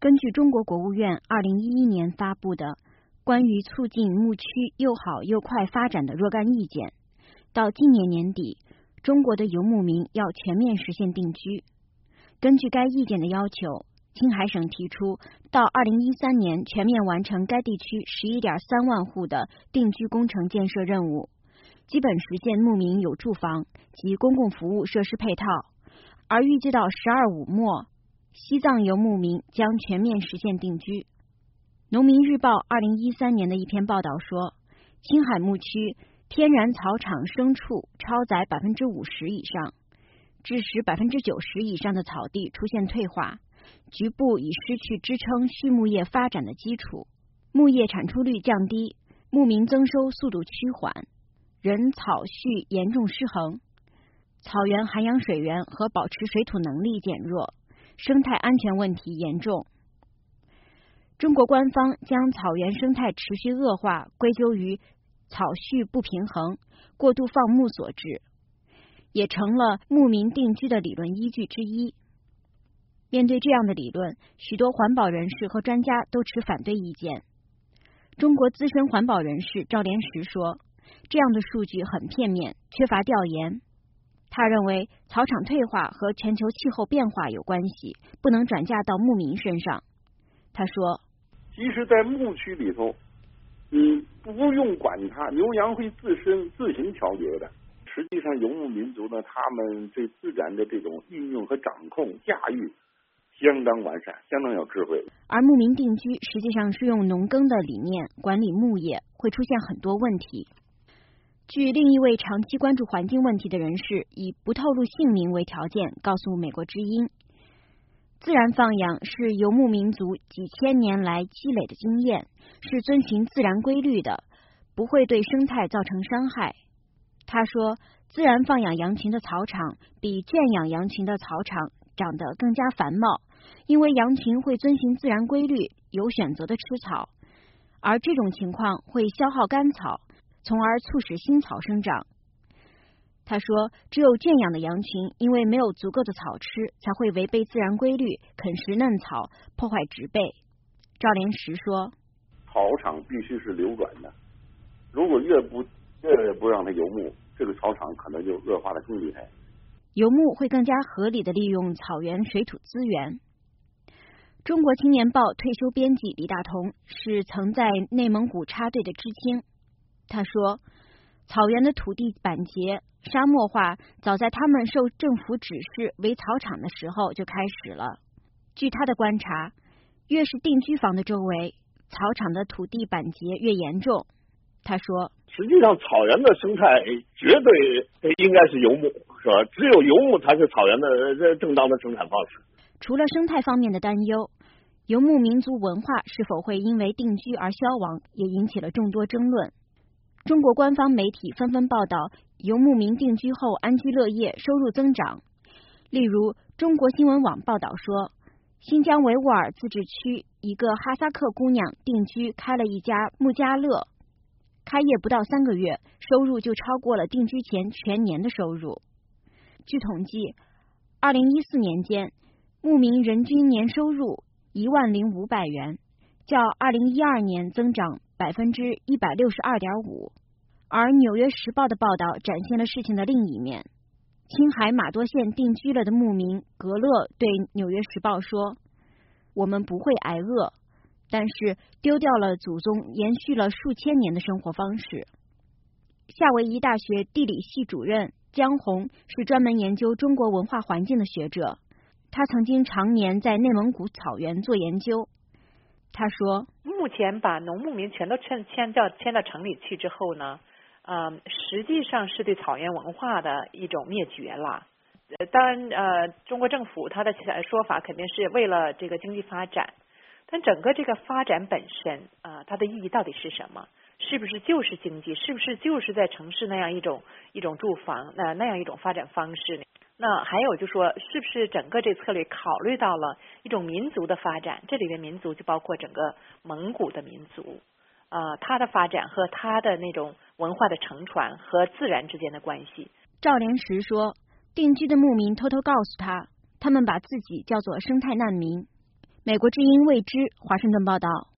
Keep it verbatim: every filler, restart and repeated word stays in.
根据中国国务院二零一一年发布的关于促进牧区又好又快发展的若干意见，到今年年底，中国的游牧民要全面实现定居。根据该意见的要求，青海省提出到二零一三年全面完成该地区十一点三万户的定居工程建设任务，基本实现牧民有住房及公共服务设施配套，而预计到“十二五”末，西藏游牧民将全面实现定居。农民日报二零一三年的一篇报道说，青海牧区天然草场牲畜超载百分之五十以上，致使百分之九十以上的草地出现退化，局部已失去支撑畜牧业发展的基础，牧业产出率降低，牧民增收速度趋缓，人草畜严重失衡，草原涵养水源和保持水土能力减弱，生态安全问题严重。中国官方将草原生态持续恶化归咎于草畜不平衡、过度放牧所致，也成了牧民定居的理论依据之一。面对这样的理论，许多环保人士和专家都持反对意见。中国资深环保人士赵连石说，这样的数据很片面，缺乏调研。他认为草场退化和全球气候变化有关系，不能转嫁到牧民身上。他说， 即使在牧区里头，你不用管它，牛羊会自身自行调节的。实际上游牧民族呢，他们对自然的这种运用和掌控驾驭相当完善，相当有智慧。 而牧民定居实际上是用农耕的理念管理牧业，会出现很多问题。据另一位长期关注环境问题的人士以不透露姓名为条件告诉美国之音，自然放养是游牧民族几千年来积累的经验，是遵循自然规律的，不会对生态造成伤害。他说，自然放养羊群的草场比圈养羊群的草场长得更加繁茂，因为羊群会遵循自然规律，有选择的吃草，而这种情况会消耗干草，从而促使新草生长。他说，只有圈养的羊群因为没有足够的草吃，才会违背自然规律，啃食嫩草，破坏植被。赵连石说， 草场必须是流转的，如果越不越不让它游牧，这个草场可能就恶化的更厉害。 游牧会更加合理的利用草原水土资源。中国青年报退休编辑李大同是曾在内蒙古插队的知青。他说，草原的土地板结、沙漠化早在他们受政府指示为草场的时候就开始了。据他的观察，越是定居房的周围，草场的土地板结越严重。他说， 实际上草原的生态绝对应该是游牧，是吧？只有游牧才是草原的正当的生产方式。 除了生态方面的担忧，游牧民族文化是否会因为定居而消亡，也引起了众多争论。中国官方媒体纷纷报道游牧民定居后安居乐业，收入增长。例如中国新闻网报道说，新疆维吾尔自治区一个哈萨克姑娘定居开了一家穆家乐，开业不到三个月，收入就超过了定居前全年的收入。据统计，二零一四年间牧民人均年收入一万零五百元，较二零一二年增长百分之一百六十二点五。而《纽约时报》的报道展现了事情的另一面。青海玛多县定居了的牧民格勒对《纽约时报》说，我们不会挨饿，但是丢掉了祖宗延续了数千年的生活方式。夏威夷大学地理系主任江红是专门研究中国文化环境的学者，他曾经常年在内蒙古草原做研究。他说， 目前把农牧民全都迁迁到迁到城里去之后呢，呃，实际上是对草原文化的一种灭绝了。呃，当然，呃，中国政府它的说法肯定是为了这个经济发展，但整个这个发展本身啊、呃，它的意义到底是什么？是不是就是经济？是不是就是在城市那样一种一种住房那那样一种发展方式呢？那还有就说，是不是整个这策略考虑到了一种民族的发展？这里面民族就包括整个蒙古的民族，呃，它的发展和它的那种文化的承传和自然之间的关系。 赵连石说，定居的牧民偷偷告诉他，他们把自己叫做生态难民。 美国之音未知，华盛顿报道。